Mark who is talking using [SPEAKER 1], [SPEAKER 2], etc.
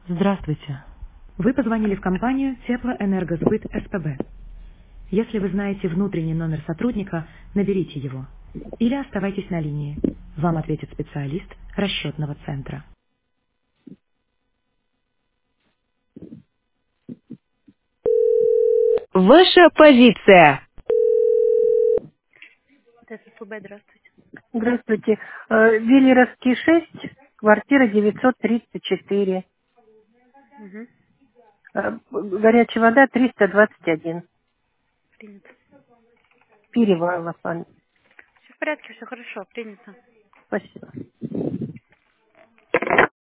[SPEAKER 1] Здравствуйте. Вы позвонили в компанию Теплоэнергосбыт СПБ. Если вы знаете внутренний номер сотрудника, наберите его. Или оставайтесь на линии. Вам ответит специалист расчетного центра. Ваша позиция. ТССПБ, здравствуйте.
[SPEAKER 2] Здравствуйте. Велеровский 6, квартира 934.
[SPEAKER 1] Угу.
[SPEAKER 2] Горячая вода 321.
[SPEAKER 1] Принято.
[SPEAKER 2] Перевалов.
[SPEAKER 1] Все в порядке, все хорошо, принято.
[SPEAKER 2] Спасибо.